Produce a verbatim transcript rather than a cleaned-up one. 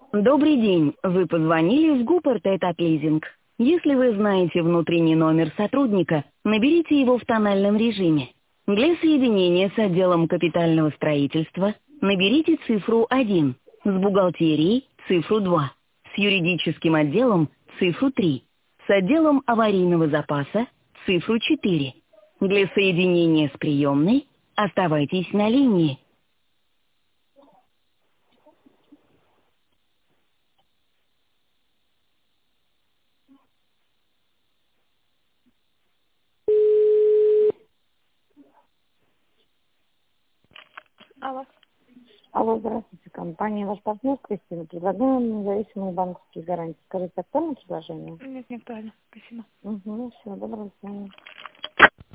Добрый день. Вы позвонили в Гупертет от Лизинг. Если вы знаете внутренний номер сотрудника, наберите его в тональном режиме. Для соединения с отделом капитального строительства наберите цифру один, с бухгалтерией цифру два, с юридическим отделом цифру три, с отделом аварийного запаса цифру четыре. Для соединения с приемной оставайтесь на линии. Алло. Алло, здравствуйте, компания «Ваш партнер» Кристина. Предлагаем независимые банковские гарантии. Скажите, актуальное предложение? Нет, не актуально. Спасибо. Угу, все, доброго свидания.